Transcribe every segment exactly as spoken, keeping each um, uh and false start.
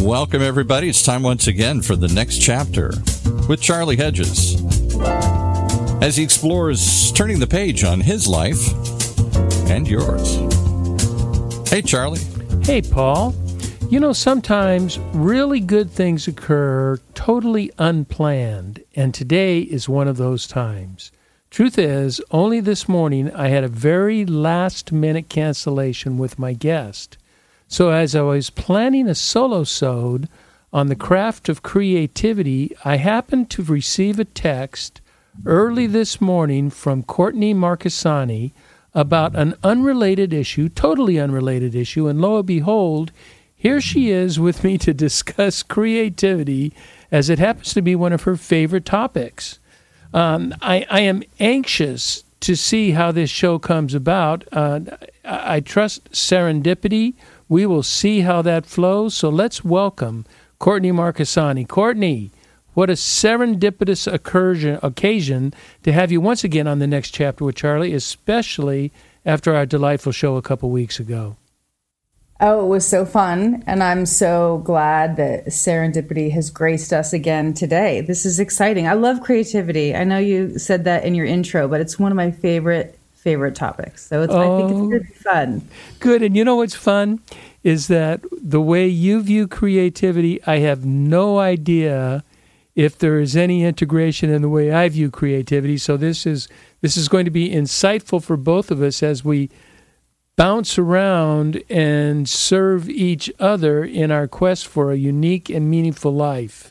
Welcome, everybody. It's time once again for the next chapter with Charlie Hedges as he explores turning the page on his life and yours. Hey, Charlie. Hey, Paul. You know, sometimes really good things occur totally unplanned, and today is one of those times. Truth is, only this morning I had a very last-minute cancellation with my guest. So as I was planning a solo-sode on the craft of creativity, I happened to receive a text early this morning from Courtney Marcassani about an unrelated issue, totally unrelated issue, and lo and behold, here she is with me to discuss creativity as it happens to be one of her favorite topics. Um, I, I am anxious to see how this show comes about. Uh, I, I trust serendipity. We will see how that flows. So let's welcome Courtney Marcassani. Courtney, what a serendipitous occasion, occasion to have you once again on the next chapter with Charlie, especially after our delightful show a couple weeks ago. Oh, it was so fun, and I'm so glad that serendipity has graced us again today. This is exciting. I love creativity. I know you said that in your intro, but it's one of my favorite favorite topics. So it's, oh, I think it's going to be fun. Good. And you know what's fun is that the way you view creativity, I have no idea if there is any integration in the way I view creativity. So this is this is going to be insightful for both of us as we bounce around and serve each other in our quest for a unique and meaningful life.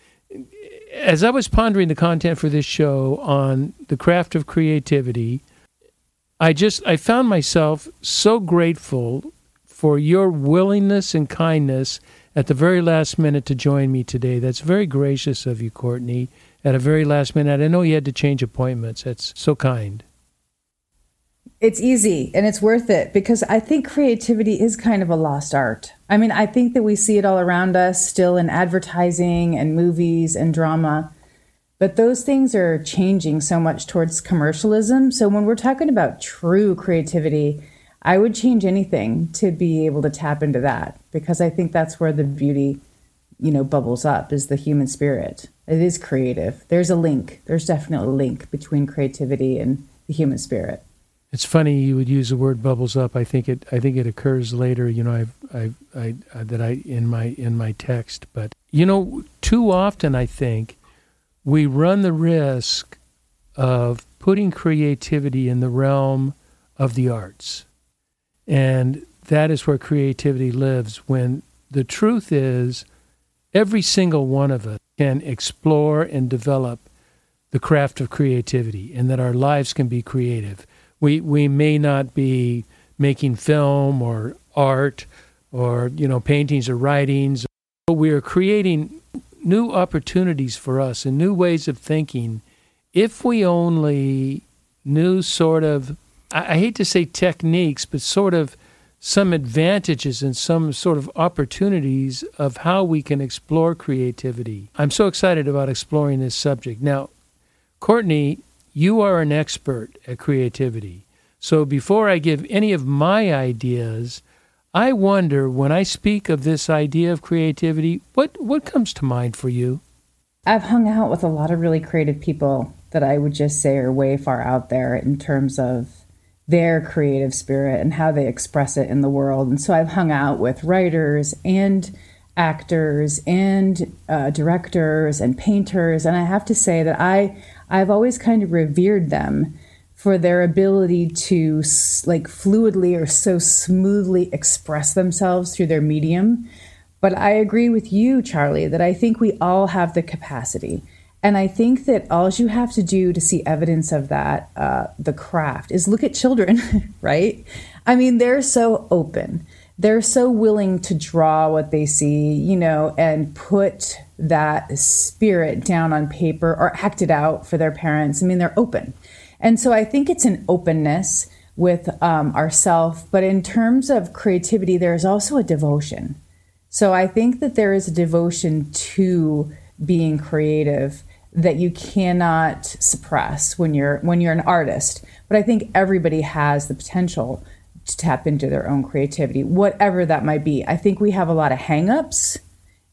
As I was pondering the content for this show on the craft of creativity, I just, I found myself so grateful for your willingness and kindness at the very last minute to join me today. That's very gracious of you, Courtney, at a very last minute. I know you had to change appointments. That's so kind. It's easy and it's worth it because I think creativity is kind of a lost art. I mean, I think that we see it all around us still in advertising and movies and drama, but those things are changing so much towards commercialism. So when we're talking about true creativity, I would change anything to be able to tap into that because I think that's where the beauty, you know, bubbles up is the human spirit. It is creative. There's a link. There's definitely a link between creativity and the human spirit. It's funny you would use the word "bubbles up." I think it. I think it occurs later. You know, I've, I've, I, I that I in my in my text. But you know, too often I think we run the risk of putting creativity in the realm of the arts, and that is where creativity lives. When the truth is, every single one of us can explore and develop the craft of creativity, and that our lives can be creative. We we may not be making film or art or, you know, paintings or writings, but we are creating new opportunities for us and new ways of thinking if we only knew sort of, I, I hate to say techniques, but sort of some advantages and some sort of opportunities of how we can explore creativity. I'm so excited about exploring this subject. Now, Courtney, you are an expert at creativity. So before I give any of my ideas, I wonder, when I speak of this idea of creativity, what, what comes to mind for you? I've hung out with a lot of really creative people that I would just say are way far out there in terms of their creative spirit and how they express it in the world. And so I've hung out with writers and actors and uh, directors and painters. And I have to say that I, I've always kind of revered them for their ability to like fluidly or so smoothly express themselves through their medium. But I agree with you, Charlie, that I think we all have the capacity. And I think that all you have to do to see evidence of that, uh, the craft, is look at children, right? I mean, they're so open. They're so willing to draw what they see, you know, and put that spirit down on paper or act it out for their parents. I mean, they're open. And so I think it's an openness with um, ourself. But in terms of creativity, there's also a devotion. So I think that there is a devotion to being creative that you cannot suppress when you're when you're an artist. But I think everybody has the potential to tap into their own creativity, whatever that might be. I think we have a lot of hang-ups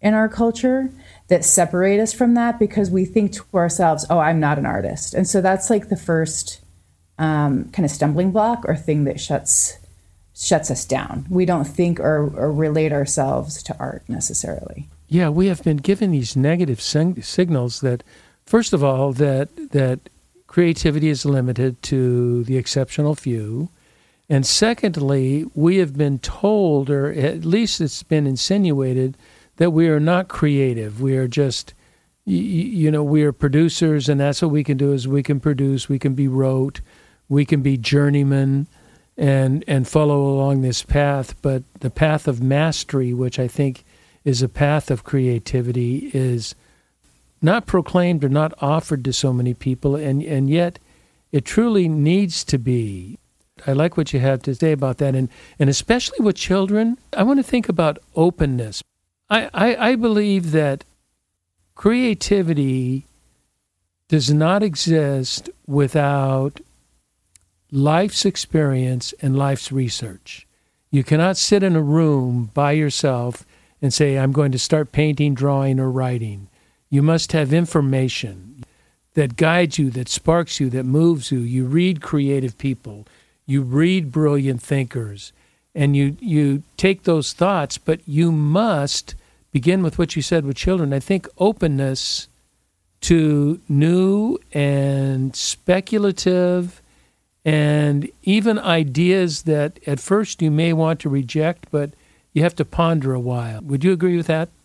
in our culture that separate us from that because we think to ourselves, oh, I'm not an artist. And so that's like the first um, kind of stumbling block or thing that shuts shuts us down. We don't think or, or relate ourselves to art necessarily. Yeah, we have been given these negative sing- signals that, first of all, that that creativity is limited to the exceptional few. And secondly, we have been told, or at least it's been insinuated, that we are not creative. We are just, you, you know, we are producers, and that's what we can do is we can produce, we can be rote, we can be journeymen, and and follow along this path. But the path of mastery, which I think is a path of creativity, is not proclaimed or not offered to so many people, and, and yet it truly needs to be. I like what you have to say about that, and, and especially with children, I want to think about openness. I, I, I believe that creativity does not exist without life's experience and life's research. You cannot sit in a room by yourself and say, I'm going to start painting, drawing, or writing. You must have information that guides you, that sparks you, that moves you. You read creative people. You read brilliant thinkers. And you, you take those thoughts, but you must begin with what you said with children. I think openness to new and speculative and even ideas that at first you may want to reject, but you have to ponder a while. Would you agree with that?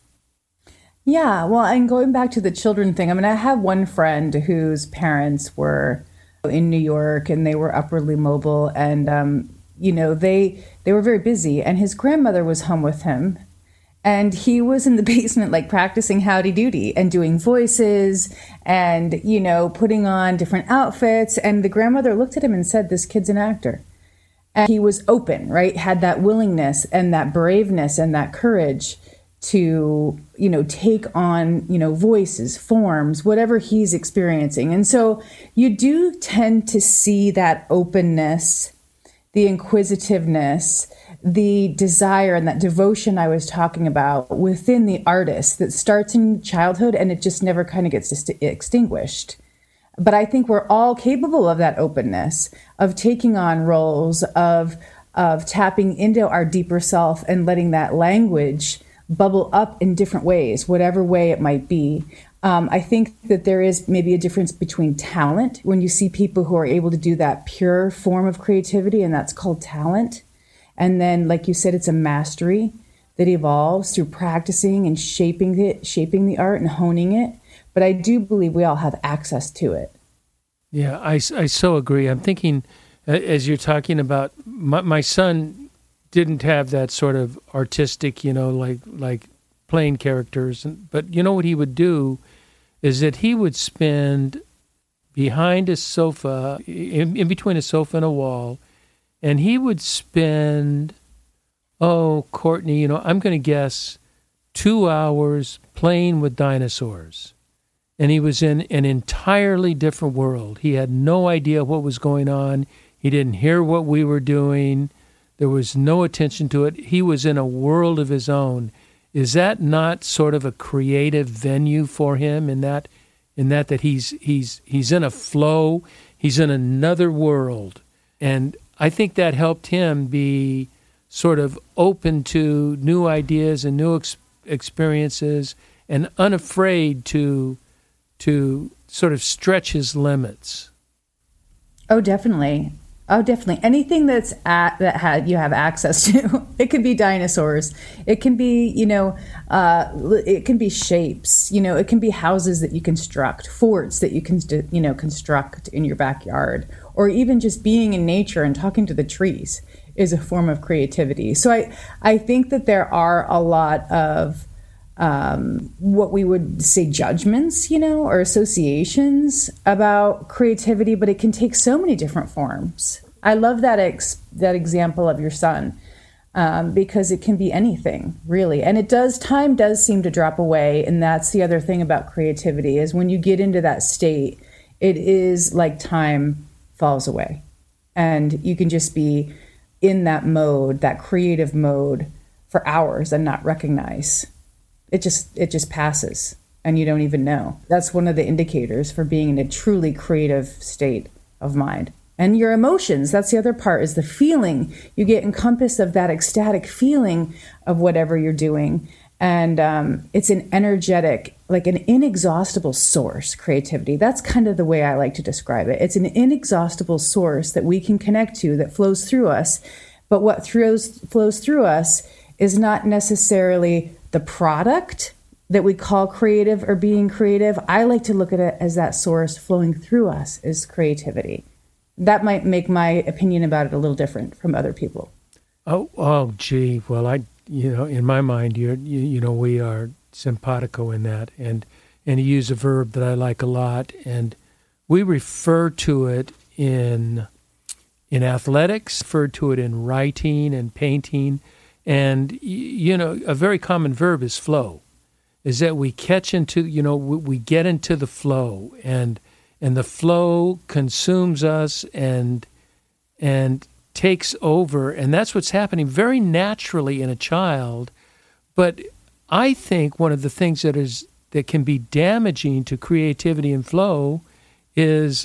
Yeah, well, and going back to the children thing, I mean, I have one friend whose parents were in New York and they were upwardly mobile, and, um, you know, they they were very busy, and his grandmother was home with him. And he was in the basement, like practicing Howdy Doody and doing voices and, you know, putting on different outfits. And the grandmother looked at him and said, this kid's an actor. And he was open, right? Had that willingness and that braveness and that courage to, you know, take on, you know, voices, forms, whatever he's experiencing. And so you do tend to see that openness, the inquisitiveness, the desire and that devotion I was talking about within the artist that starts in childhood and it just never kind of gets st- extinguished. But I think we're all capable of that openness, of taking on roles, of of tapping into our deeper self and letting that language bubble up in different ways, whatever way it might be. Um, I think that there is maybe a difference between talent, when you see people who are able to do that pure form of creativity, and that's called talent. And then, like you said, it's a mastery that evolves through practicing and shaping it, shaping the art and honing it. But I do believe we all have access to it. Yeah, I, I so agree. I'm thinking, as you're talking about, my, my son didn't have that sort of artistic, you know, like like playing characters. But you know what he would do is that he would spend behind a sofa, in, in between a sofa and a wall, and he would spend, oh, Courtney, you know, I'm going to guess two hours playing with dinosaurs. And he was in an entirely different world. He had no idea what was going on. He didn't hear what we were doing. There was no attention to it. He was in a world of his own. Is that not sort of a creative venue for him in that in that that he's he's he's in a flow, he's in another world? And I think that helped him be sort of open to new ideas and new ex- experiences and unafraid to to sort of stretch his limits. Oh, definitely. Oh, definitely. Anything that's at, that had, you have access to. It could be dinosaurs. It can be, you know, uh, it can be shapes. You know, it can be houses that you construct, forts that you can, you know, construct in your backyard, or even just being in nature and talking to the trees is a form of creativity. So I, I think that there are a lot of um, what we would say judgments, you know, or associations about creativity, but it can take so many different forms. I love that ex- that example of your son, um, because it can be anything, really. And it does, time does seem to drop away. And that's the other thing about creativity is when you get into that state, it is like time falls away. And you can just be in that mode, that creative mode for hours and not recognize It just it just passes and you don't even know. That's one of the indicators for being in a truly creative state of mind. And your emotions, that's the other part, is the feeling. You get encompassed of that ecstatic feeling of whatever you're doing. And um, it's an energetic, like an inexhaustible source, creativity. That's kind of the way I like to describe it. It's an inexhaustible source that we can connect to that flows through us. But what throws, flows through us is not necessarily the product that we call creative or being creative. I like to look at it as that source flowing through us is creativity. That might make my opinion about it a little different from other people. Oh, oh, gee. Well, I, you know, in my mind, you're, you, you know, we are simpatico in that, and and you use a verb that I like a lot, and we refer to it in in athletics, refer to it in writing and painting, and you know, a very common verb is flow, is that we catch into, you know, we, we get into the flow, and. And the flow consumes us and and takes over. And that's what's happening very naturally in a child. But I think one of the things that is that can be damaging to creativity and flow is,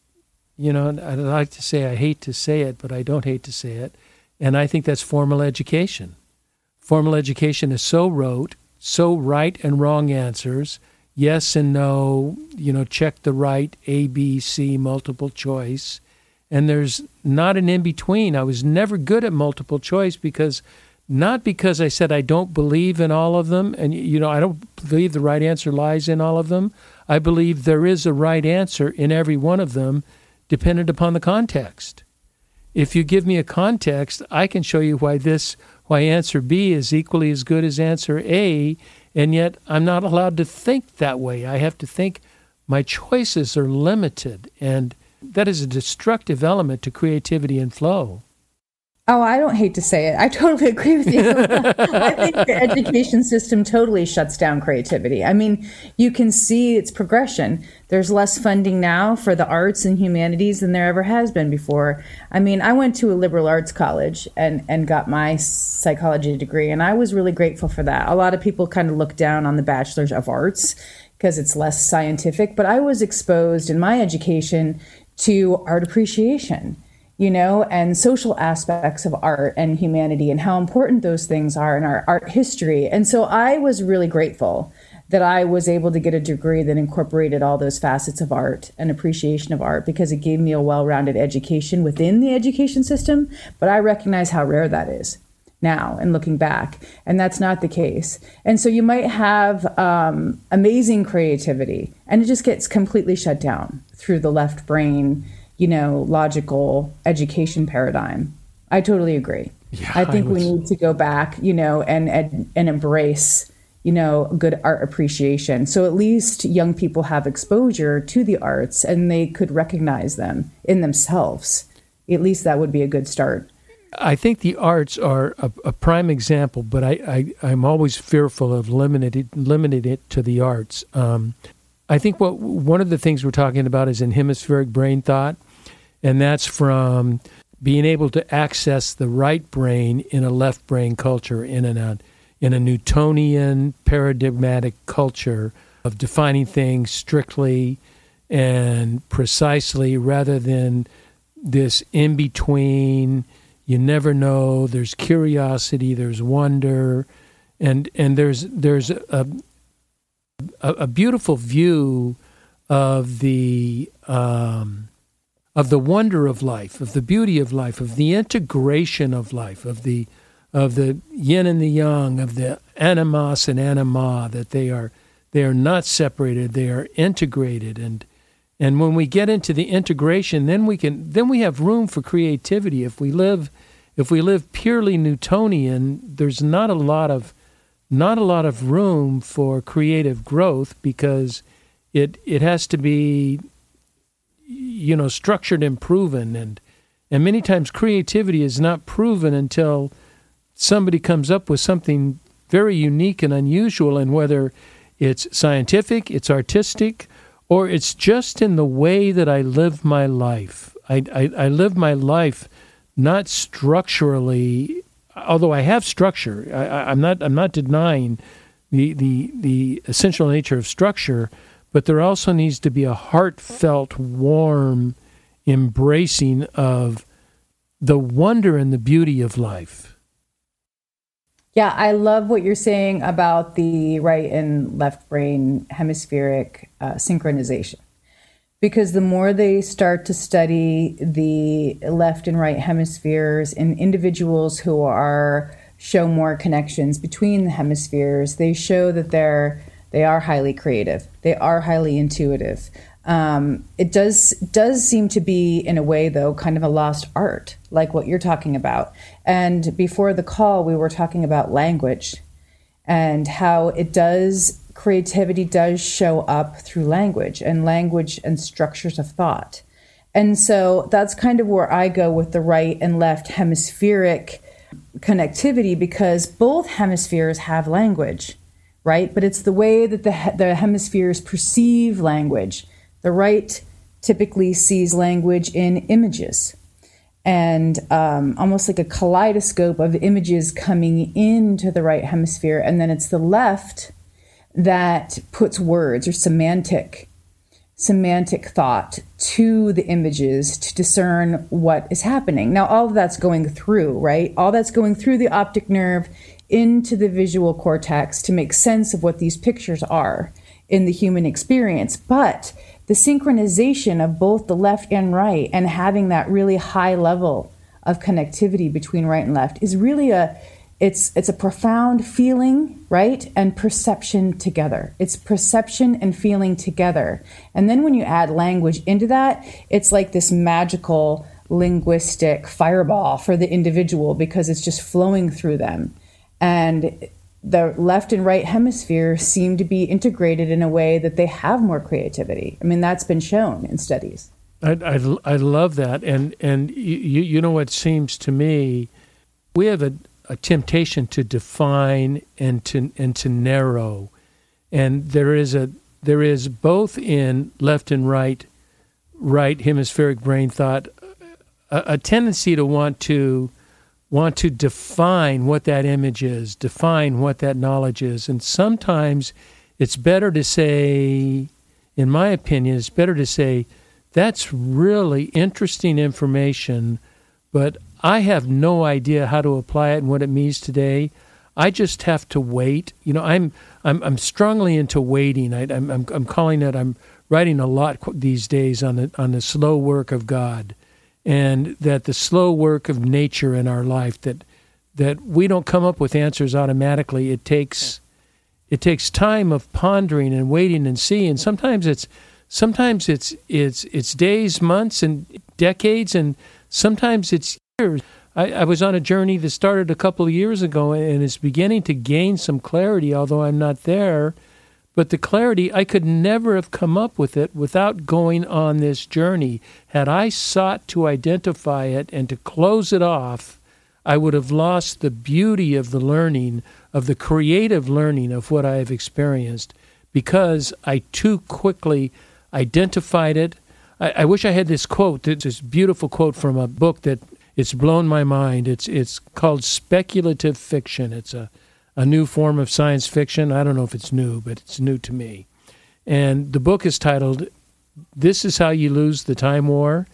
you know, I'd like to say I hate to say it, but I don't hate to say it. And I think that's formal education. Formal education is so rote, so right and wrong answers, yes and no, you know, check the right, A, B, C, multiple choice. And there's not an in-between. I was never good at multiple choice because, not because I said I don't believe in all of them, and, you know, I don't believe the right answer lies in all of them. I believe there is a right answer in every one of them, dependent upon the context. If you give me a context, I can show you why this, why answer B is equally as good as answer A, and yet I'm not allowed to think that way. I have to think my choices are limited, and that is a destructive element to creativity and flow. Oh, I don't hate to say it. I totally agree with you. I think the education system totally shuts down creativity. I mean, you can see its progression. There's less funding now for the arts and humanities than there ever has been before. I mean, I went to a liberal arts college and, and got my psychology degree, and I was really grateful for that. A lot of people kind of look down on the Bachelor's of Arts because it's less scientific, but I was exposed in my education to art appreciation, you know, and social aspects of art and humanity and how important those things are in our art history. And so I was really grateful that I was able to get a degree that incorporated all those facets of art and appreciation of art, because it gave me a well-rounded education within the education system. But I recognize how rare that is now and looking back, and that's not the case. And so you might have um, amazing creativity, and it just gets completely shut down through the left brain, you know, logical education paradigm. I totally agree. Yeah, I think I was... we need to go back, you know, and, and and embrace, you know, good art appreciation. So at least young people have exposure to the arts and they could recognize them in themselves. At least that would be a good start. I think the arts are a, a prime example, but I, I, I'm always fearful of limiting limiting it to the arts. Um, I think what one of the things we're talking about is in hemispheric brain thought, and that's from being able to access the right brain in a left brain culture, in a, in a Newtonian paradigmatic culture of defining things strictly and precisely rather than this in-between. You never know. There's curiosity. There's wonder, and and there's there's a a, a beautiful view of the um, of the wonder of life, of the beauty of life, of the integration of life, of the of the yin and the yang, of the animos and anima. That they are they are not separated. They are integrated, and and when we get into the integration, then we can then we have room for creativity. If we live if we live purely Newtonian, there's not a lot of not a lot of room for creative growth, because it it has to be, you know, structured and proven, and and many times creativity is not proven until somebody comes up with something very unique and unusual, and whether it's scientific, it's artistic, or it's just in the way that I live my life. I, I, I live my life not structurally, although I have structure. I, I'm not I'm not denying the, the, the essential nature of structure, but there also needs to be a heartfelt, warm embracing of the wonder and the beauty of life. Yeah, I love what you're saying about the right and left brain hemispheric uh, synchronization. Because the more they start to study the left and right hemispheres in individuals who are show more connections between the hemispheres, they show that they're they are highly creative. They are highly intuitive. Um, it does does seem to be, in a way, though, kind of a lost art, like what you're talking about. And before the call, we were talking about language and how it does, creativity does show up through language and language and structures of thought. And so that's kind of where I go with the right and left hemispheric connectivity, because both hemispheres have language, right? But it's the way that the, the hemispheres perceive language. The right typically sees language in images and um, almost like a kaleidoscope of images coming into the right hemisphere. And then it's the left that puts words or semantic, semantic thought to the images to discern what is happening. Now, all of that's going through, right? All that's going through the optic nerve into the visual cortex to make sense of what these pictures are in the human experience. But the synchronization of both the left and right and having that really high level of connectivity between right and left is really a, it's it's a profound feeling, right? And perception together. It's perception and feeling together. And then when you add language into that, it's like this magical linguistic fireball for the individual because it's just flowing through them. And the left and right hemisphere seem to be integrated in a way that they have more creativity. I mean, that's been shown in studies. I, I, I love that. And, and you, you know what seems to me, we have a, a temptation to define and to and to narrow. And there is a there is both in left and right, right hemispheric brain thought, a, a tendency to want to want to define what that image is, define what that knowledge is. And sometimes it's better to say, in my opinion, it's better to say, that's really interesting information, but I have no idea how to apply it and what it means today. I just have to wait. You know, I'm I'm I'm strongly into waiting. I, I'm I'm I'm calling it. I'm writing a lot these days on the on the slow work of God. And that the slow work of nature in our life, that that we don't come up with answers automatically. It takes it takes time of pondering and waiting and seeing. And sometimes it's sometimes it's it's it's days, months, and decades, and sometimes it's years. I, I was on a journey that started a couple of years ago, and it's beginning to gain some clarity, although I'm not there. But the clarity, I could never have come up with it without going on this journey. Had I sought to identify it and to close it off, I would have lost the beauty of the learning, of the creative learning of what I have experienced, because I too quickly identified it. I, I wish I had this quote, this beautiful quote from a book that it's blown my mind. It's it's called Speculative Fiction. It's a a new form of science fiction. I don't know if it's new, but it's new to me. And the book is titled, This Is How You Lose the Time War,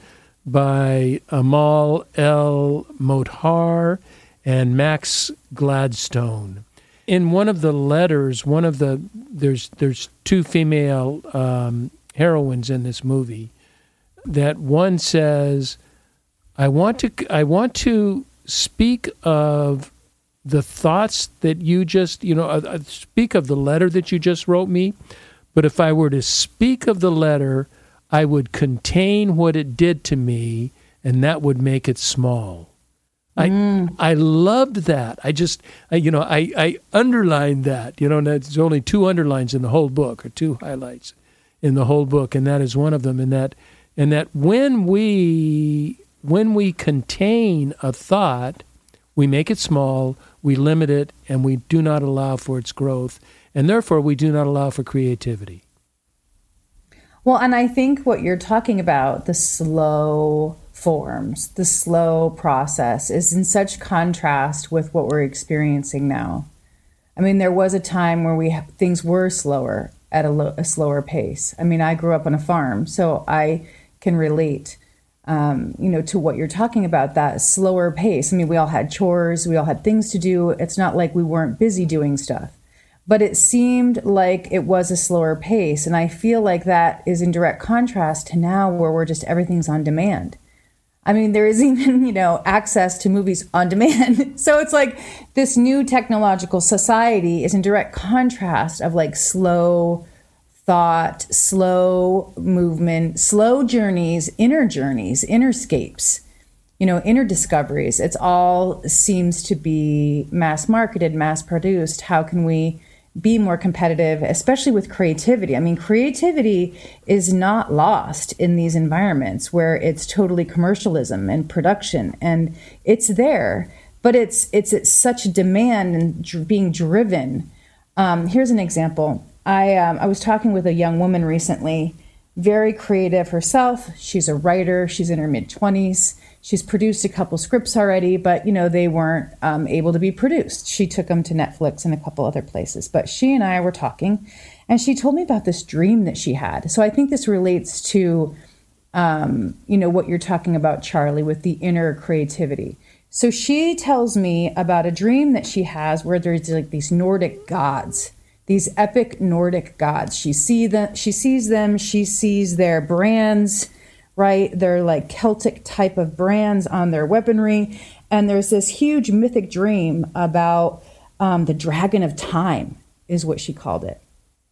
by Amal El Mohtar and Max Gladstone. In one of the letters, one of the, there's there's two female um, heroines in this movie, that one says, I want to I want to speak of the thoughts that you just, you know, uh, speak of the letter that you just wrote me, but if I were to speak of the letter, I would contain what it did to me, and that would make it small. Mm. I I loved that. I just, I, you know, I, I underlined that. You know, there's only two underlines in the whole book, or two highlights in the whole book, and that is one of them. And that, and that when we when we contain a thought, we make it small, we limit it, and we do not allow for its growth, and therefore we do not allow for creativity. Well, and I think what you're talking about, the slow forms, the slow process, is in such contrast with what we're experiencing now. I mean, there was a time where we things were slower at a, lo- a slower pace. I mean, I grew up on a farm, so I can relate, um, you know, to what you're talking about, that slower pace. I mean, we all had chores, we all had things to do. It's not like we weren't busy doing stuff, but it seemed like it was a slower pace. And I feel like that is in direct contrast to now, where we're just, everything's on demand. I mean, there is even, you know, access to movies on demand. So it's like this new technological society is in direct contrast of like slow thought, slow movement, slow journeys, inner journeys, innerscapes, you know, inner discoveries. It's all seems to be mass marketed, mass produced. How can we be more competitive, especially with creativity? I mean, creativity is not lost in these environments where it's totally commercialism and production, and it's there, but it's it's it's such a demand and dr- being driven. Um, here's an example. I um, I was talking with a young woman recently, very creative herself. She's a writer. She's in her mid twenties. She's produced a couple scripts already, but, you know, they weren't um, able to be produced. She took them to Netflix and a couple other places. But she and I were talking, and she told me about this dream that she had. So I think this relates to, um, you know, what you're talking about, Charlie, with the inner creativity. So she tells me about a dream that she has where there's like these Nordic gods, these epic Nordic gods. She see them, she sees them, she sees their brands, right? They're like Celtic type of brands on their weaponry. And there's this huge mythic dream about um, the Dragon of Time, is what she called it.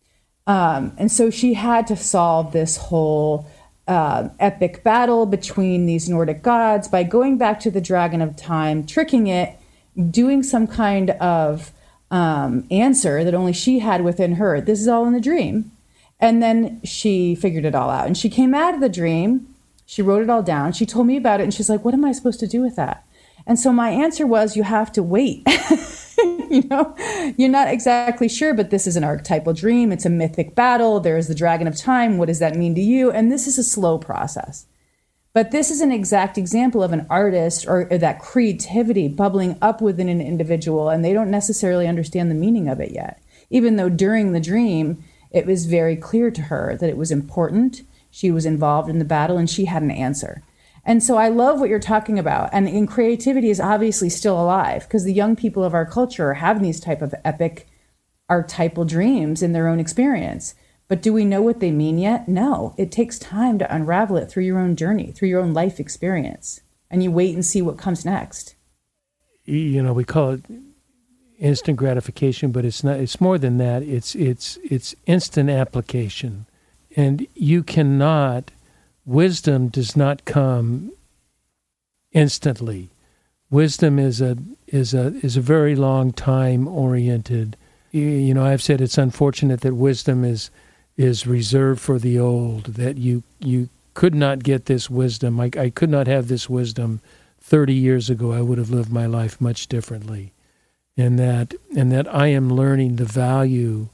Um, and so she had to solve this whole uh, epic battle between these Nordic gods by going back to the Dragon of Time, tricking it, doing some kind of um, answer that only she had within her. This is all in the dream. And then she figured it all out. And she came out of the dream. She wrote it all down. She told me about it, and she's like, what am I supposed to do with that? And so my answer was, you have to wait. You know, you're not exactly sure, but this is an archetypal dream. It's a mythic battle. There's the Dragon of Time. What does that mean to you? And this is a slow process. But this is an exact example of an artist or, or that creativity bubbling up within an individual, and they don't necessarily understand the meaning of it yet, even though during the dream, it was very clear to her that it was important. She was involved in the battle, and she had an answer. And so I love what you're talking about. And, and creativity is obviously still alive, because the young people of our culture are having these type of epic archetypal dreams in their own experience. But do we know what they mean yet? No. It takes time to unravel it through your own journey, through your own life experience. And you wait and see what comes next. You know, we call it instant gratification, but it's not. It's more than that. It's it's it's instant application. And you cannot, wisdom does not come instantly. Wisdom is a is a is a very long time oriented. You know, I've said it's unfortunate that wisdom is is reserved for the old, that you you could not get this wisdom. I, I could not have this wisdom thirty years ago. I would have lived my life much differently. And that and that I am learning the value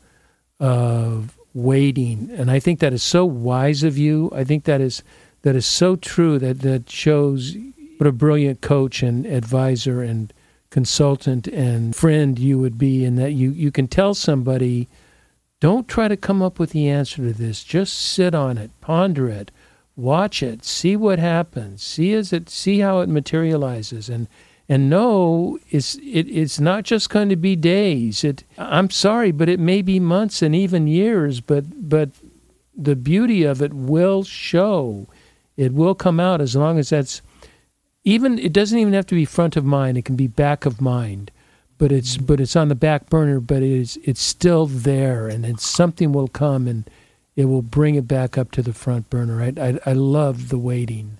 of waiting, and I think that is so wise of you. I think that is that is so true. That that shows what a brilliant coach and advisor and consultant and friend you would be, in that you you can tell somebody, don't try to come up with the answer to this. Just sit on it, ponder it, watch it, see what happens, see as it see how it materializes, and. And no, it's it, it's not just going to be days. It I'm sorry, but it may be months and even years. But but the beauty of it will show. It will come out, as long as that's even. It doesn't even have to be front of mind. It can be back of mind. But it's but it's on the back burner. But it is it's still there, and then something will come and it will bring it back up to the front burner. I I, I love the waiting.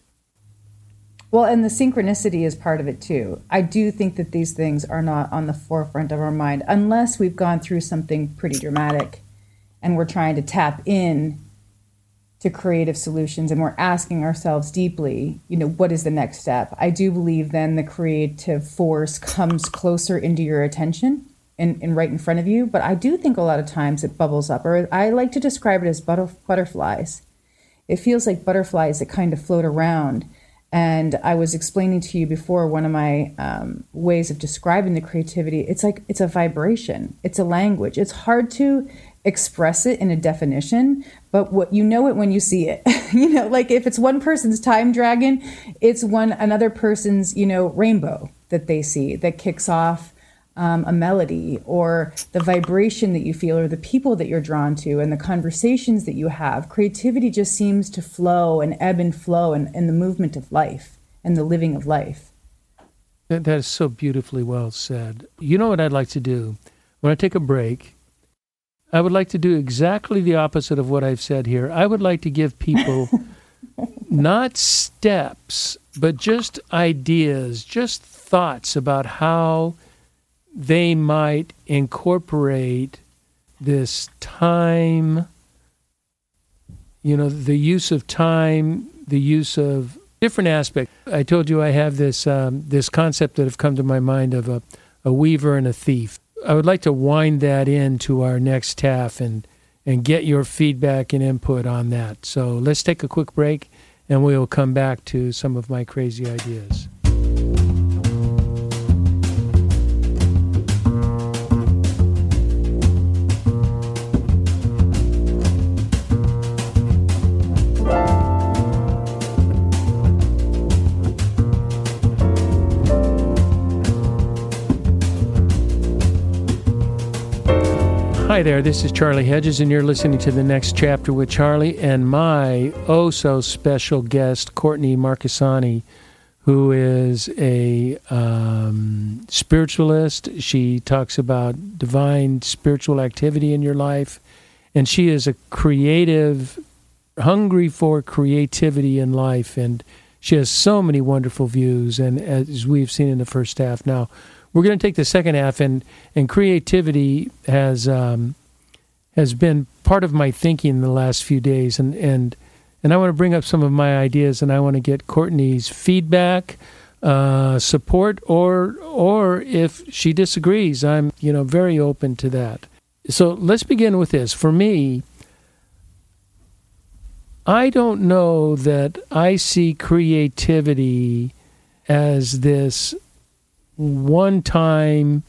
Well, and the synchronicity is part of it too. I do think that these things are not on the forefront of our mind unless we've gone through something pretty dramatic and we're trying to tap in to creative solutions and we're asking ourselves deeply, you know, what is the next step? I do believe then the creative force comes closer into your attention and, and right in front of you. But I do think a lot of times it bubbles up, or I like to describe it as butter, butterflies. It feels like butterflies that kind of float around. And I was explaining to you before, one of my um, ways of describing the creativity, it's like it's a vibration. It's a language. It's hard to express it in a definition, but what you know it when you see it. You know, like if it's one person's time dragon, it's one another person's, you know, rainbow that they see that kicks off um, a melody, or the vibration that you feel, or the people that you're drawn to, and the conversations that you have. Creativity just seems to flow and ebb and flow in, in the movement of life and the living of life. That, that is so beautifully well said. You know what I'd like to do? When I take a break, I would like to do exactly the opposite of what I've said here. I would like to give people not steps, but just ideas, just thoughts about how they might incorporate this time, you know, the use of time, the use of different aspects. I told you I have this um, this concept that have come to my mind of a, a weaver and a thief. I would like to wind that into our next half and, and get your feedback and input on that. So let's take a quick break, and we'll come back to some of my crazy ideas. Hi there, this is Charlie Hedges, and you're listening to The Next Chapter with Charlie and my oh-so-special guest, Courtney Marchesani, who is a um, spiritualist. She talks about divine spiritual activity in your life, and she is a creative, hungry for creativity in life, and she has so many wonderful views, and as we've seen in the first half now, we're going to take the second half, and, and creativity has um, has been part of my thinking in the last few days, and, and and I want to bring up some of my ideas, and I want to get Courtney's feedback, uh, support, or or if she disagrees, I'm you know very open to that. So let's begin with this. For me, I don't know that I see creativity as this one-time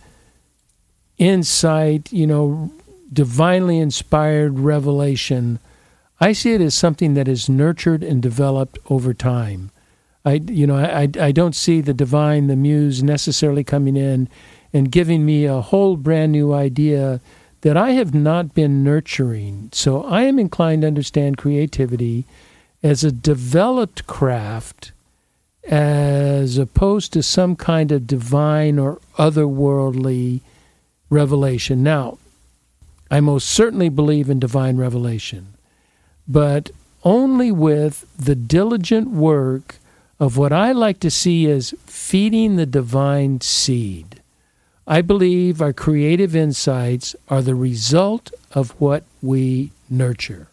insight, you know, divinely inspired revelation. I see it as something that is nurtured and developed over time. I, you know, I, I don't see the divine, the muse necessarily coming in and giving me a whole brand new idea that I have not been nurturing. So I am inclined to understand creativity as a developed craft, as opposed to some kind of divine or otherworldly revelation. Now, I most certainly believe in divine revelation, but only with the diligent work of what I like to see as feeding the divine seed. I believe our creative insights are the result of what we nurture.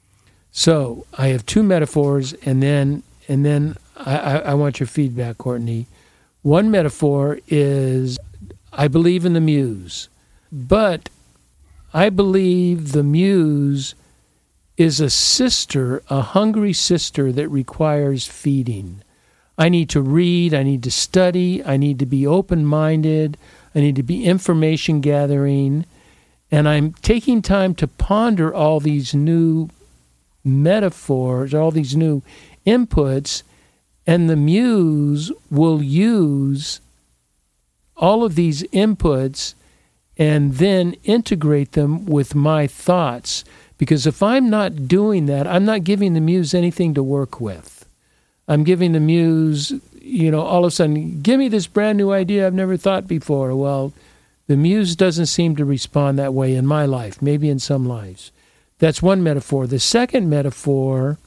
So I have two metaphors, and then and then I, I want your feedback, Courtney. One metaphor is, I believe in the muse, but I believe the muse is a sister, a hungry sister that requires feeding. I need to read, I need to study, I need to be open-minded, I need to be information gathering, and I'm taking time to ponder all these new metaphors, all these new inputs, and the muse will use all of these inputs and then integrate them with my thoughts. Because if I'm not doing that, I'm not giving the muse anything to work with. I'm giving the muse, you know, all of a sudden, give me this brand new idea I've never thought before. Well, the muse doesn't seem to respond that way in my life, maybe in some lives. That's one metaphor. The second metaphor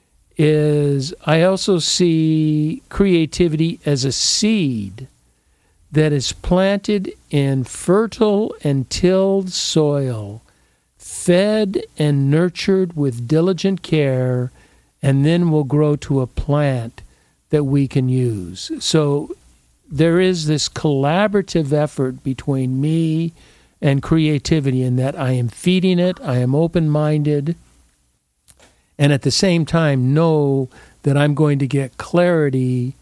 is I also see creativity as a seed that is planted in fertile and tilled soil, fed and nurtured with diligent care, and then will grow to a plant that we can use. So there is this collaborative effort between me and creativity in that I am feeding it, I am open-minded, and at the same time know that I'm going to get clarity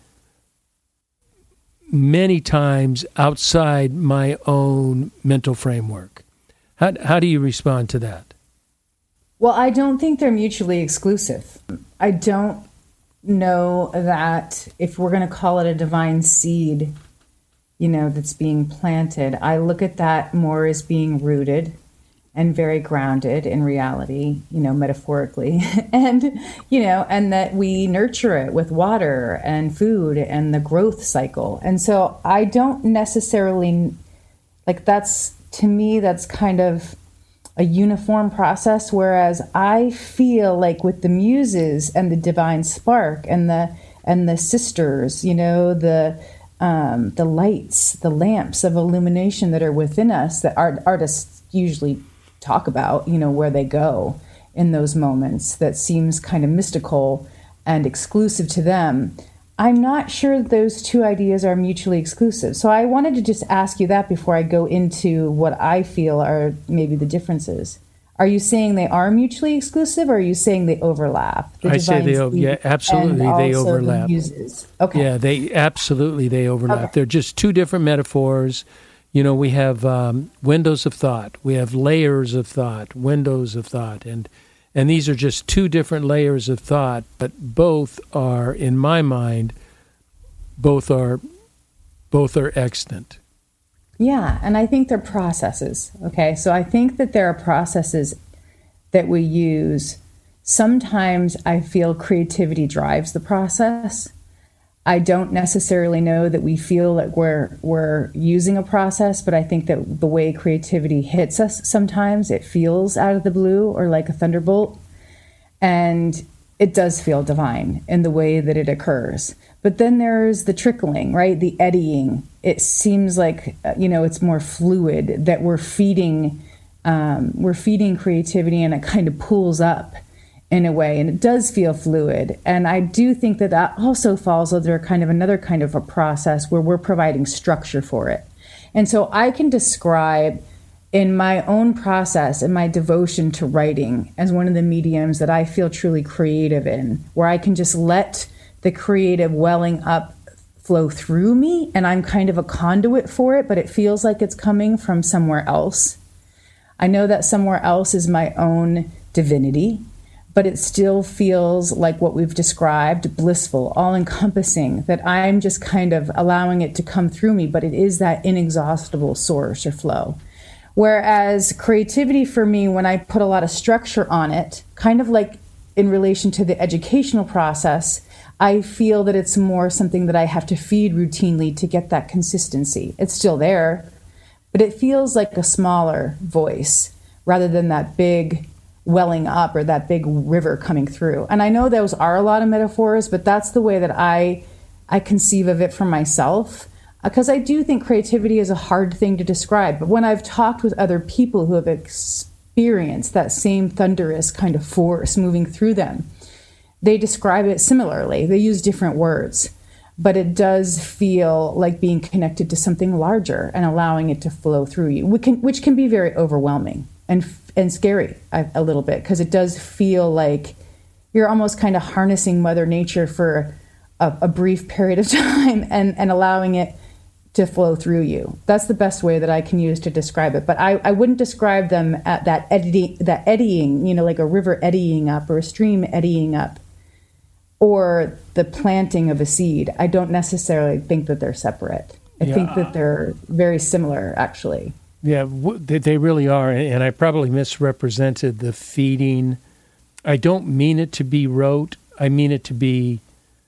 many times outside my own mental framework. How, how do you respond to that? Well, I don't think they're mutually exclusive. I don't know that if we're going to call it a divine seed, you know, that's being planted, I look at that more as being rooted and very grounded in reality, you know, metaphorically, and, you know, and that we nurture it with water and food and the growth cycle. And so I don't necessarily, like, that's, to me, that's kind of a uniform process, whereas I feel like with the muses and the divine spark and the and the sisters, you know, the um, the lights, the lamps of illumination that are within us that art, artists usually talk about, you know, where they go in those moments that seems kind of mystical and exclusive to them. I'm not sure those two ideas are mutually exclusive. So I wanted to just ask you that before I go into what I feel are maybe the differences. Are you saying they are mutually exclusive, or are you saying they overlap? The I say they, o- yeah, absolutely they overlap. The muses. Okay. Yeah, they absolutely they overlap. Okay. They're just two different metaphors. You know, we have um, windows of thought, we have layers of thought, windows of thought, and and these are just two different layers of thought, but both are, in my mind, both are both are extant. Yeah, and I think they're processes. Okay, so I think that there are processes that we use. Sometimes I feel creativity drives the process. I don't necessarily know that we feel that we're we're using a process, but I think that the way creativity hits us, sometimes it feels out of the blue or like a thunderbolt, and it does feel divine in the way that it occurs. But then there's the trickling, right? The eddying. It seems like, you know, it's more fluid, that we're feeding, um, we're feeding creativity, and it kind of pulls up in a way, and it does feel fluid. And I do think that that also falls under kind of another kind of a process where we're providing structure for it. And so I can describe in my own process and my devotion to writing as one of the mediums that I feel truly creative in, where I can just let the creative welling up flow through me, and I'm kind of a conduit for it, but it feels like it's coming from somewhere else. I know that somewhere else is my own divinity, but it still feels like what we've described, blissful, all-encompassing, that I'm just kind of allowing it to come through me, but it is that inexhaustible source or flow. Whereas creativity for me, when I put a lot of structure on it, kind of like in relation to the educational process, I feel that it's more something that I have to feed routinely to get that consistency. It's still there, but it feels like a smaller voice rather than that big welling up or that big river coming through. And I know those are a lot of metaphors, but that's the way that I I conceive of it for myself, because I do think creativity is a hard thing to describe. But when I've talked with other people who have experienced that same thunderous kind of force moving through them, they describe it similarly. They use different words, but it does feel like being connected to something larger and allowing it to flow through you, which can, which can be very overwhelming and and scary a, a little bit, because it does feel like you're almost kind of harnessing Mother Nature for a, a brief period of time and, and allowing it to flow through you. That's the best way that I can use to describe it. But I, I wouldn't describe them at that eddy, that eddying, you know, like a river eddying up or a stream eddying up, or the planting of a seed. I don't necessarily think that they're separate. I yeah. think that they're very similar, actually. Yeah, they really are, and I probably misrepresented the feeding. I don't mean it to be rote. I mean it to be,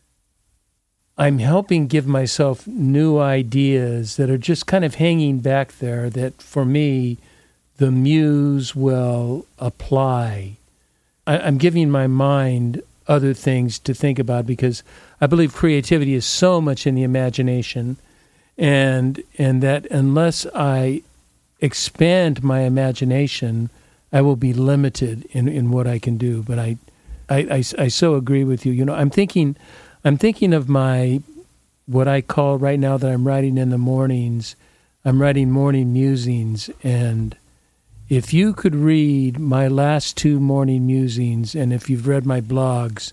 I'm helping give myself new ideas that are just kind of hanging back there that, for me, the muse will apply. I'm giving my mind other things to think about, because I believe creativity is so much in the imagination, and and that unless I expand my imagination, I will be limited in, in what I can do. But I, I, I, I so agree with you. You know, I'm thinking, I'm thinking of my, what I call right now that I'm writing in the mornings, I'm writing morning musings. And if you could read my last two morning musings, and if you've read my blogs,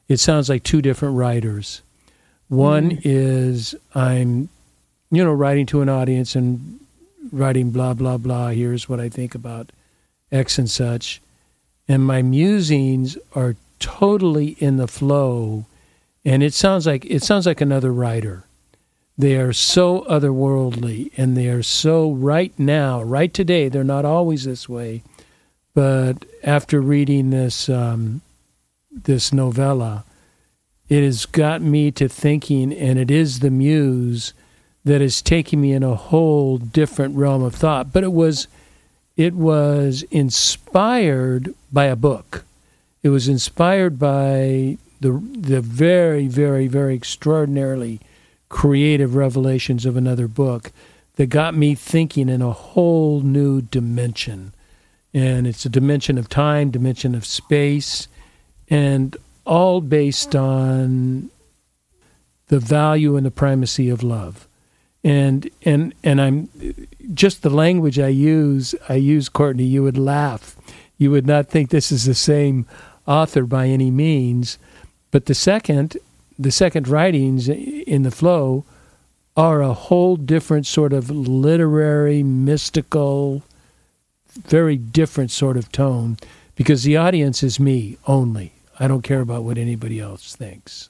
it sounds like two different writers. One mm. is I'm, you know, writing to an audience and writing blah, blah, blah. Here's what I think about X and such. And my musings are totally in the flow. And it sounds like it sounds like another writer. They are so otherworldly, and they are so right now, right today. They're not always this way, but after reading this um, this novella, it has got me to thinking, and it is the muse that is taking me in a whole different realm of thought. But it was it was inspired by a book. It was inspired by the the very, very, very extraordinarily creative revelations of another book that got me thinking in a whole new dimension. And it's a dimension of time, dimension of space, and all based on the value and the primacy of love. And and and I'm just the language I use, I use, Courtney, you would laugh. You would not think this is the same author by any means. But the second The second writings in the flow are a whole different sort of literary, mystical, very different sort of tone, because the audience is me only. I don't care about what anybody else thinks.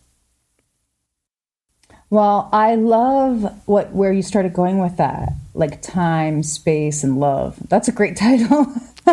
Well, I love what where you started going with that, like time, space, and love. That's a great title.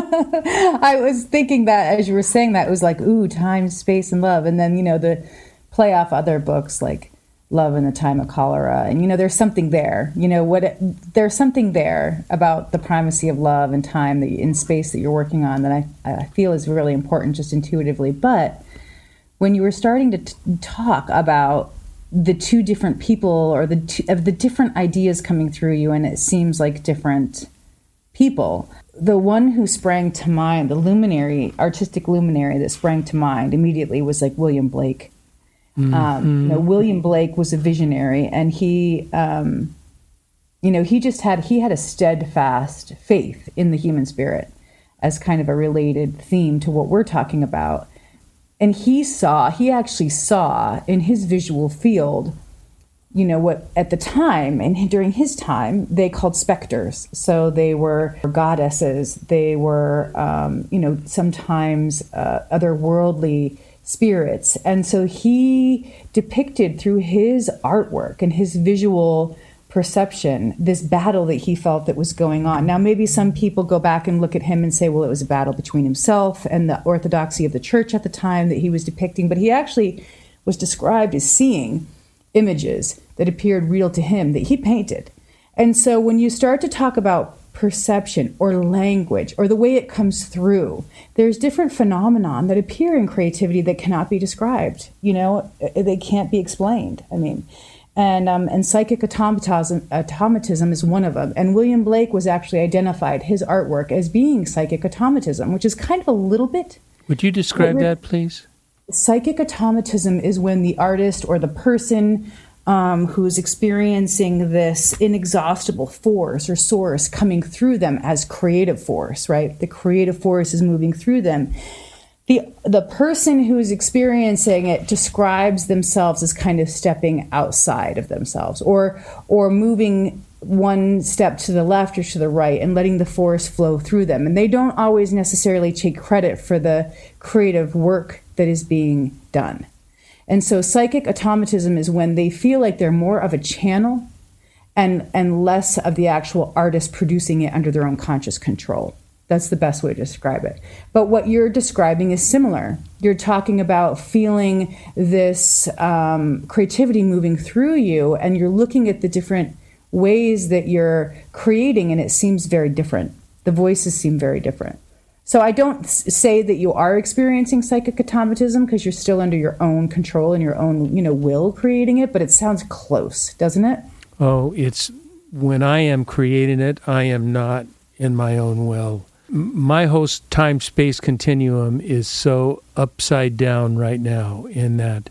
I was thinking that as you were saying that, it was like, ooh, time, space, and love. And then, you know, the play off other books like Love in the Time of Cholera. And, you know, there's something there, you know, what it, there's something there about the primacy of love and time that you, in space that you're working on that I, I feel is really important just intuitively. But when you were starting to t- talk about the two different people or the two, of the different ideas coming through you, and it seems like different people, the one who sprang to mind, the luminary, artistic luminary that sprang to mind immediately was like William Blake. Mm-hmm. Um, you know, William Blake was a visionary, and he, um, you know, he just had he had a steadfast faith in the human spirit as kind of a related theme to what we're talking about. And he saw, he actually saw in his visual field, you know, what at the time and during his time they called specters. So they were goddesses. They were, um, you know, sometimes uh, otherworldly spirits. And so he depicted through his artwork and his visual perception this battle that he felt that was going on. Now, maybe some people go back and look at him and say, well, it was a battle between himself and the orthodoxy of the church at the time that he was depicting. But he actually was described as seeing images that appeared real to him that he painted. And so when you start to talk about perception or language or the way it comes through, there's different phenomenon that appear in creativity that cannot be described. You know, they can't be explained. I mean, and um, and psychic automatism, automatism is one of them. And William Blake was actually identified, his artwork, as being psychic automatism, which is kind of a little bit... Would you describe that, please? Psychic automatism is when the artist or the person Um, who's experiencing this inexhaustible force or source coming through them as creative force, right? The creative force is moving through them. The the person who is experiencing it describes themselves as kind of stepping outside of themselves or or moving one step to the left or to the right and letting the force flow through them. And they don't always necessarily take credit for the creative work that is being done. And so psychic automatism is when they feel like they're more of a channel and and less of the actual artist producing it under their own conscious control. That's the best way to describe it. But what you're describing is similar. You're talking about feeling this um, creativity moving through you, and you're looking at the different ways that you're creating, and it seems very different. The voices seem very different. So I don't say that you are experiencing psychic automatism because you're still under your own control and your own, you know, will creating it, but it sounds close, doesn't it? Oh, it's when I am creating it, I am not in my own will. My whole time-space continuum is so upside down right now in that,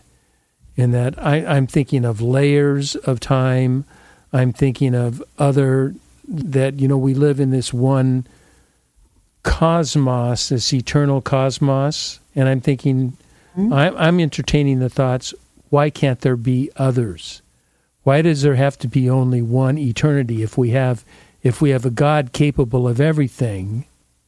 in that I, I'm thinking of layers of time. I'm thinking of other, that, you know, we live in this one cosmos, this eternal cosmos, and I'm thinking mm-hmm. I'm, I'm entertaining the thoughts, why can't there be others? Why does there have to be only one eternity? If we have, if we have a God capable of everything,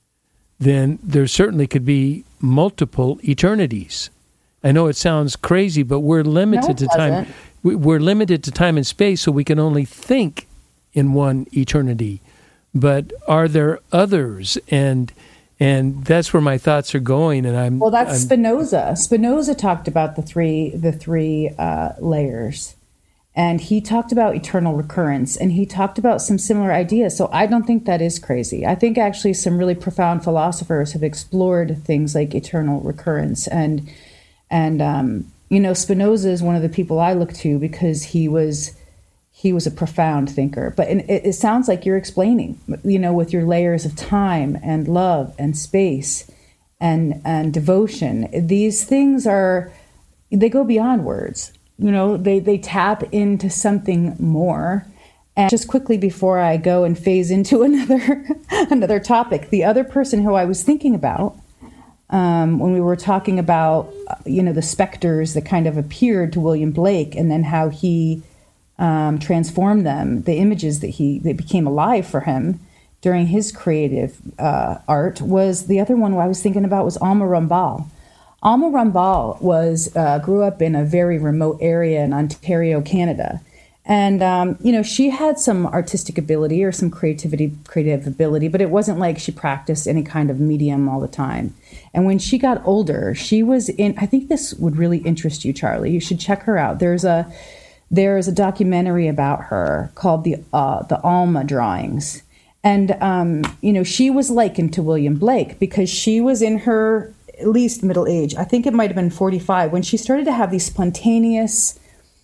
then there certainly could be multiple eternities. I know it sounds crazy, but we're limited no, to time. We're limited to time and space, so we can only think in one eternity. But are there others? And and that's where my thoughts are going. And I'm well. That's I'm, Spinoza. Spinoza talked about the three the three uh, layers, and he talked about eternal recurrence, and he talked about some similar ideas. So I don't think that is crazy. I think actually some really profound philosophers have explored things like eternal recurrence, and and um, you know, Spinoza is one of the people I look to because he was. He was a profound thinker, but it, it sounds like you're explaining, you know, with your layers of time and love and space and and devotion. These things are, they go beyond words. You know, they, they tap into something more. And just quickly before I go and phase into another another topic, the other person who I was thinking about um, when we were talking about, you know, the specters that kind of appeared to William Blake and then how he Um, transformed them, the images that he that became alive for him during his creative uh, art, was the other one I was thinking about was Alma Rumball. Alma Rumball was uh, grew up in a very remote area in Ontario, Canada, and um, you know, she had some artistic ability or some creativity, creative ability, but it wasn't like she practiced any kind of medium all the time. And when she got older, she was in. I think this would really interest you, Charlie. You should check her out. There's a There's a documentary about her called the uh, the Alma Drawings, and um, you know, she was likened to William Blake because she was in her at least middle age. I think it might have been forty-five when she started to have these spontaneous,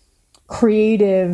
creative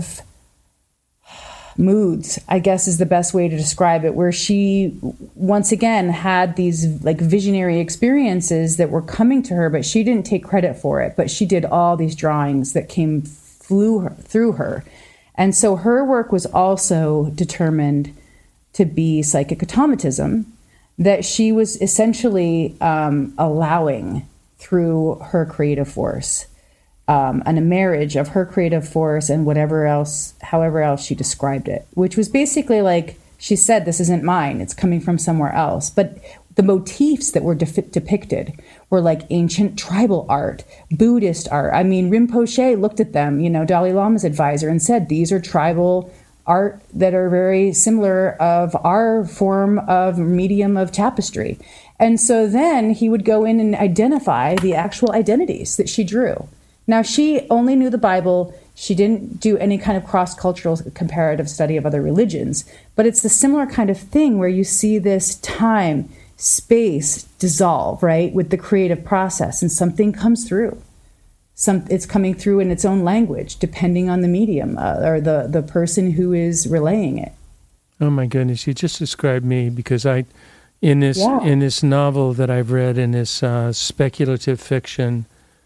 moods, I guess is the best way to describe it, where she once again had these like visionary experiences that were coming to her, but she didn't take credit for it. But she did all these drawings that came flew her, through her. And so her work was also determined to be psychic automatism, that she was essentially um, allowing through her creative force, um, and a marriage of her creative force and whatever else, however else she described it, which was basically like, she said, this isn't mine, it's coming from somewhere else. But the motifs that were de- depicted were like ancient tribal art, Buddhist art. I mean, Rinpoche looked at them, you know, Dalai Lama's advisor, and said, these are tribal art that are very similar of our form of medium of tapestry. And so then he would go in and identify the actual identities that she drew. Now, she only knew the Bible. She didn't do any kind of cross-cultural comparative study of other religions. But it's a similar kind of thing where you see this time, space dissolve, right, with the creative process, and something comes through. Some it's coming through in its own language, depending on the medium uh, or the the person who is relaying it. Oh my goodness, you just described me, because I, in this yeah. in this novel that I've read, in this uh, speculative fiction,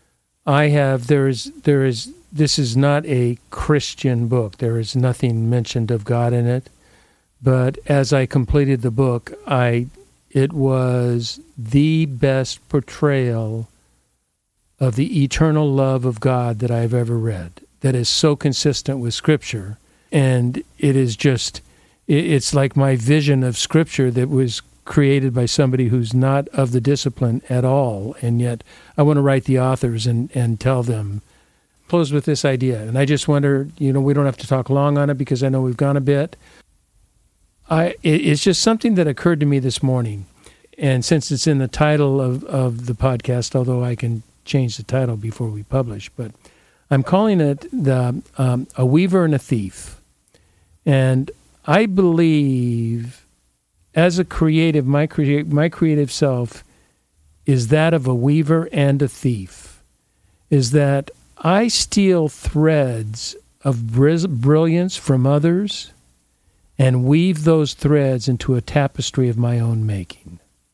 I have there is there is this is not a Christian book. There is nothing mentioned of God in it, but as I completed the book, I. It was the best portrayal of the eternal love of God that I've ever read, that is so consistent with Scripture. And it is just, it's like my vision of Scripture that was created by somebody who's not of the discipline at all. And yet I want to write the authors and, and tell them, close with this idea. And I just wonder, you know, we don't have to talk long on it because I know we've gone a bit. I, it's just something that occurred to me this morning. And since it's in the title of, of the podcast, although I can change the title before we publish, but I'm calling it the um, A Weaver and a Thief. And I believe as a creative, my, crea- my creative self is that of a weaver and a thief, is that I steal threads of bri- brilliance from others and weave those threads into a tapestry of my own making.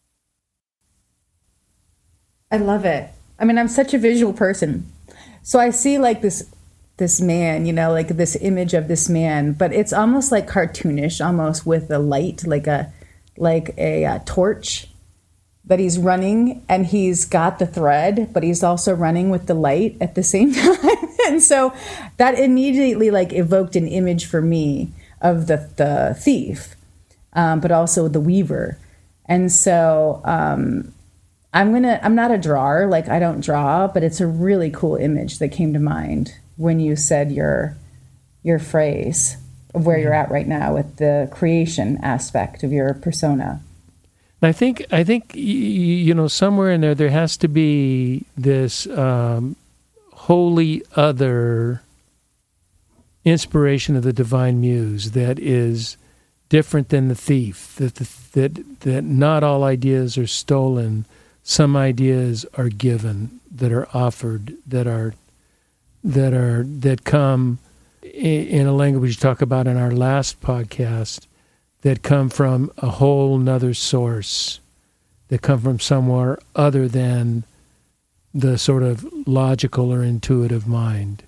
I love it. I mean, I'm such a visual person. So I see like this this man, you know, like this image of this man, but it's almost like cartoonish, almost with a light, like a like a, a torch that he's running and he's got the thread, but he's also running with the light at the same time. And so that immediately like evoked an image for me of the, the thief, um, but also the weaver. And so um, I'm going to, I'm not a drawer, like I don't draw, but it's a really cool image that came to mind when you said your, your phrase of where you're at right now with the creation aspect of your persona. I think, I think, you know, somewhere in there, there has to be this um, holy other inspiration of the divine muse that is different than the thief, that, the, that, that not all ideas are stolen. Some ideas are given, that are offered, that are, that are, that come in a language you talk about in our last podcast, that come from a whole nother source, that come from somewhere other than the sort of logical or intuitive mind.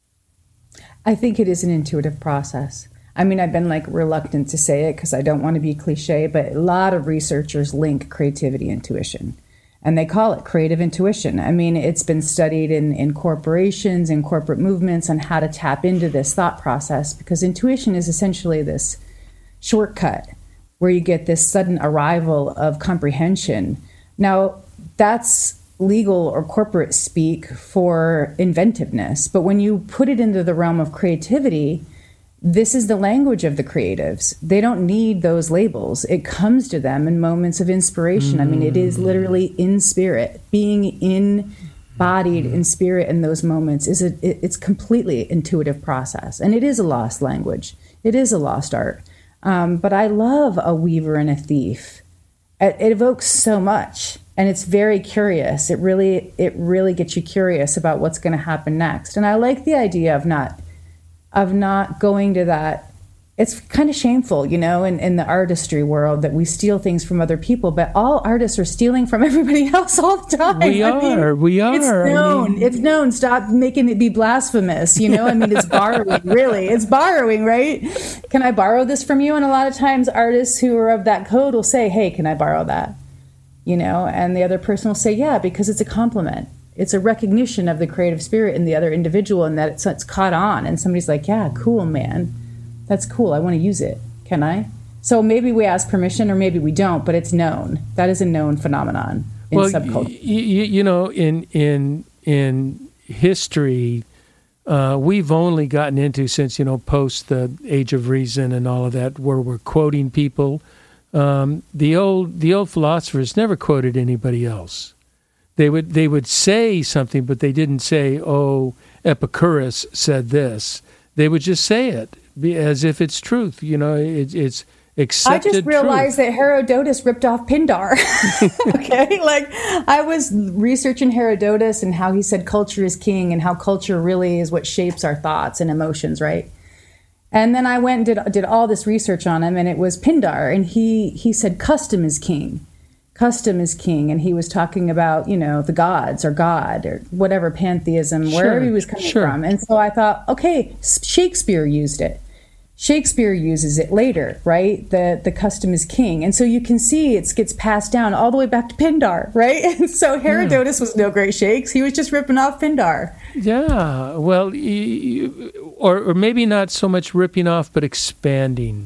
I think it is an intuitive process. I mean, I've been like reluctant to say it because I don't want to be cliche, but a lot of researchers link creativity and intuition, and they call it creative intuition. I mean, it's been studied in, in corporations and corporate movements on how to tap into this thought process, because intuition is essentially this shortcut where you get this sudden arrival of comprehension. Now, that's legal or corporate speak for inventiveness, but when you put it into the realm of creativity, this is the language of the creatives. They don't need those labels. It comes to them in moments of inspiration. Mm. I mean, it is literally in spirit. Being embodied in spirit in those moments is a, it's completely intuitive process, and it is a lost language. It is a lost art. Um, but I love a weaver and a thief. It, it evokes so much, and it's very curious. It really, it really gets you curious about what's going to happen next. And I like the idea of not, of not going to that. It's kind of shameful, you know, in, in the artistry world that we steal things from other people, but all artists are stealing from everybody else all the time. We I are, mean, we are. It's known, I mean, it's known. Stop making it be blasphemous, you know? I mean, it's borrowing, really. It's borrowing, right? Can I borrow this from you? And a lot of times artists who are of that code will say, hey, can I borrow that? You know, and the other person will say, yeah, because it's a compliment. It's a recognition of the creative spirit in the other individual, and that it's, it's caught on. And somebody's like, yeah, cool, man. That's cool. I want to use it. Can I? So maybe we ask permission or maybe we don't, but it's known. That is a known phenomenon in well, subculture. Y- y- you know, in in in history, uh, we've only gotten into, since, you know, post the Age of Reason and all of that, where we're quoting people. Um, the old the old philosophers never quoted anybody else. They would they would say something, but they didn't say, "Oh, Epicurus said this." They would just say it as if it's truth. You know, it, it's accepted I just realized truth. that Herodotus ripped off Pindar. Okay, like I was researching Herodotus and how he said culture is king and how culture really is what shapes our thoughts and emotions, right? And then I went and did did all this research on him, and it was Pindar, and he he said custom is king. Custom is king, and he was talking about, you know, the gods or God or whatever, pantheism, sure, wherever he was coming sure. from. And so I thought, okay, Shakespeare used it. Shakespeare uses it later, right? The the custom is king. And so you can see it gets passed down all the way back to Pindar, right? And so Herodotus yeah. was no great shakes. He was just ripping off Pindar. Yeah, well, or, or maybe not so much ripping off, but expanding.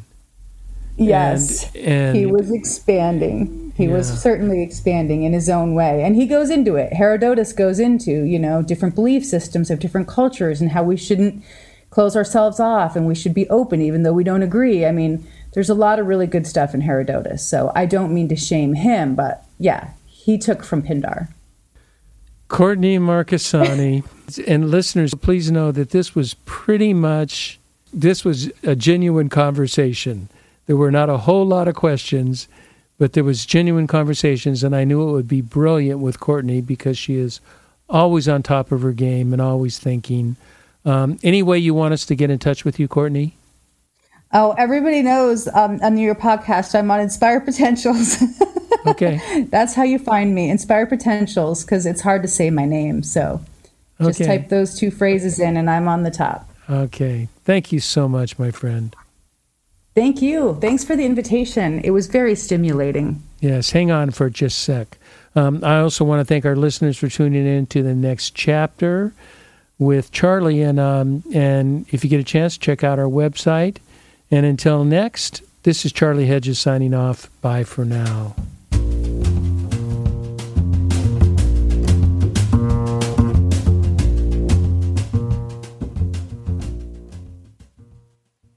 Yes, and, and, he was expanding. He yeah. was certainly expanding in his own way. And he goes into it. Herodotus goes into, you know, different belief systems of different cultures and how we shouldn't close ourselves off and we should be open even though we don't agree. I mean, there's a lot of really good stuff in Herodotus. So I don't mean to shame him, but yeah, he took from Pindar. Courtney Marchesani. And listeners, please know that this was pretty much, this was a genuine conversation. There were not a whole lot of questions, but there was genuine conversations, and I knew it would be brilliant with Courtney because she is always on top of her game and always thinking. Um, any way you want us to get in touch with you, Courtney? Oh, everybody knows um, on your podcast I'm on Inspire Potentials. Okay. That's how you find me, Inspire Potentials, because it's hard to say my name. So just okay. type those two phrases in and I'm on the top. Okay. Thank you so much, my friend. Thank you. Thanks for the invitation. It was very stimulating. Yes, hang on for just a sec. Um, I also want to thank our listeners for tuning in to the next chapter with Charlie. And um, and if you get a chance, check out our website. And until next, this is Charlie Hedges signing off. Bye for now.